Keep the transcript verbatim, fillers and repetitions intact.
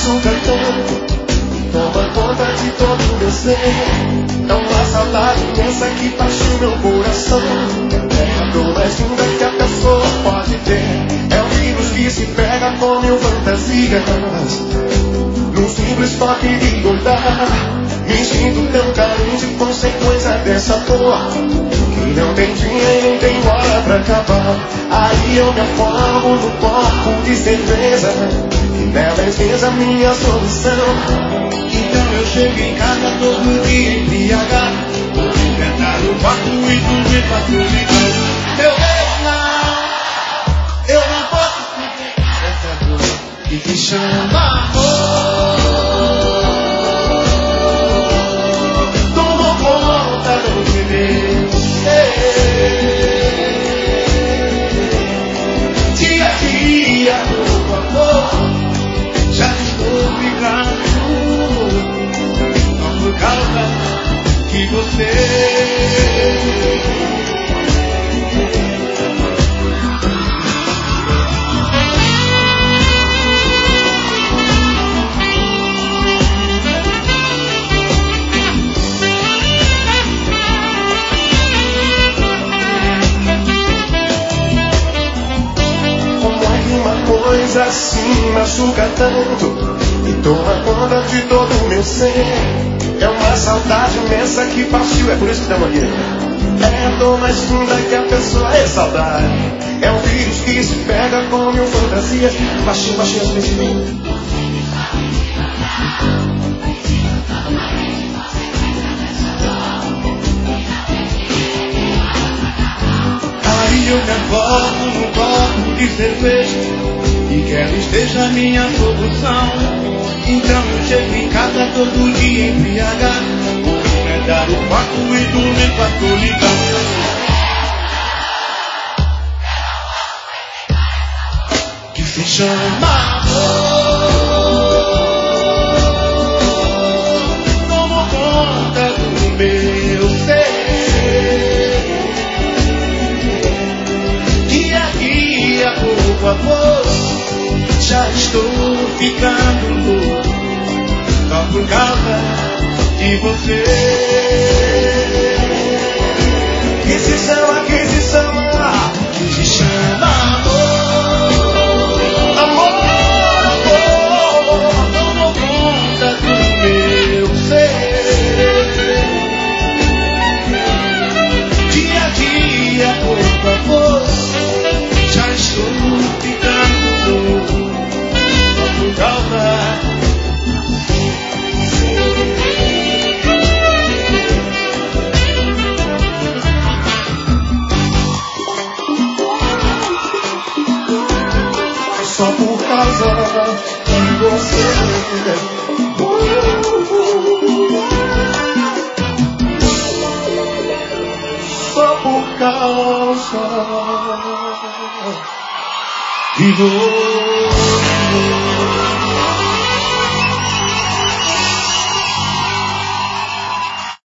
machuca tanto, toma conta de todo o meu ser. É uma saudade imensa que parte o meu coração. É a dor mais linda que a pessoa pode ter. É um vírus que se pega com mil fantasias. Num simples toque de olhar, me sinto tão carente, consequência dessa dor que não tem dia e nem tem hora pra acabar. Aí eu me afogo no copo de cerveja, que nela esqueça a minha solução. Então eu chego em casa todo dia embriagado, vou enfrentar o quarto e dormir pra solidão. Meu Deus, não, eu não posso viver essa dor que se chama amor. Tomou conta do meu ser. Dia a dia, pouco a pouco, já estou ficando por causa que você. Como é que uma coisa assim machuca tanto e toma conta de todo o meu ser? É uma saudade imensa que partiu, é por isso que dá mania. É a dor mais funda que a pessoa é saudade. É um vírus que se pega com mil fantasias. Baixinho, baixinho, assim de mim. Aí eu me afogo no copo de cerveja e que ela esteja a minha solução. Então eu chego em casa todo dia embriagado, vou enfrentar o quarto e dormir com a solidão. Que se chama amor. Tomou conta do meu ser. Dia a dia, pouco a pouco, já estou ficando louco, só por causa de você. Que se chama, que se chama, que se chama amor. Amor, amor, tomou conta do meu ser. Dia a dia, pouco a pouco, já estou ficando louco, por causa. Só por causa de você. Só por causa de você.